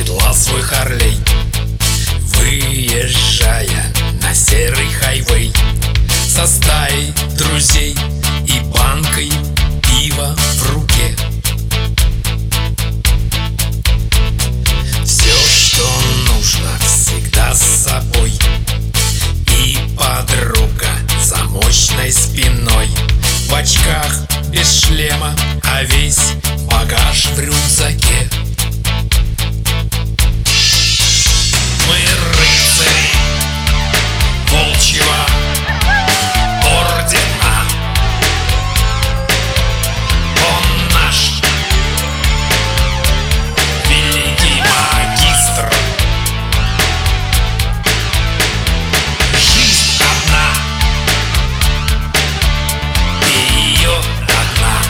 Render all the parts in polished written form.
седлал свой Харлей, выезжая на серый хайвей со стаей друзей и банкой пива в руке. Все, что нужно, всегда с собой, и подруга за мощной спиной, в очках без шлема, а весь багаж в рюкзаке. Мы рыцари волчьего ордена. Он наш великий магистр. Жизнь одна, и ее одна,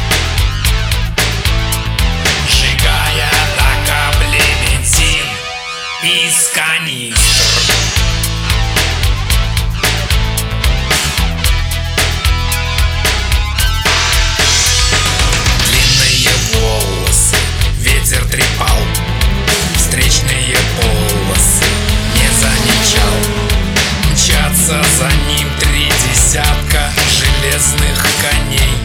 сжигая до капли бензин из канистр. Длинные волосы ветер трепал, встречные полосы не замечал. Мчатся за ним 3 десятка железных коней.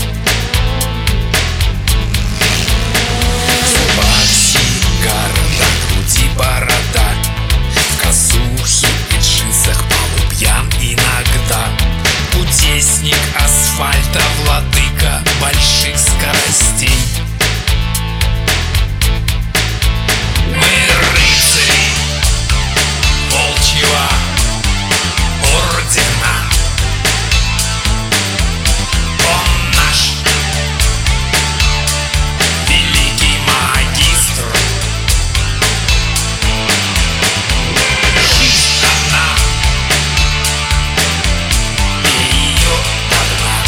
В зубах сигара, до груди борода, в косухе и джинсах полупьян иногда. Кудесник асфальта, владыка больших скоростей. Мы рыцари волчьего ордена. Он наш великий магистр. Жизнь одна, и ее одна,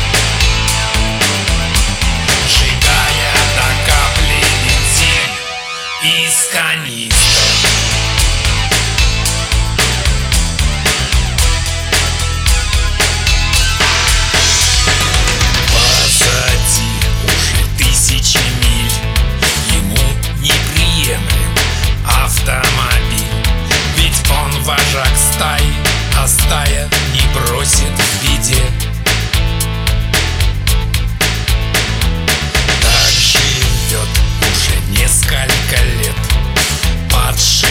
сжигая до капли бензин из канистр. Позади уже 1000 миль, ему неприемлем автомобиль, ведь он вожак стаи, а стая не бросит в беде. Так живет уже несколько лет под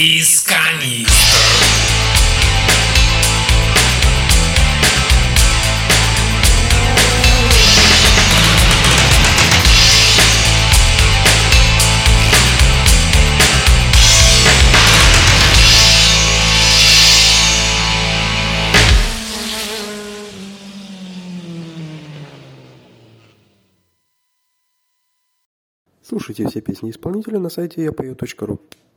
из канистр. Слушайте все песни исполнителя на сайте yapою.ru.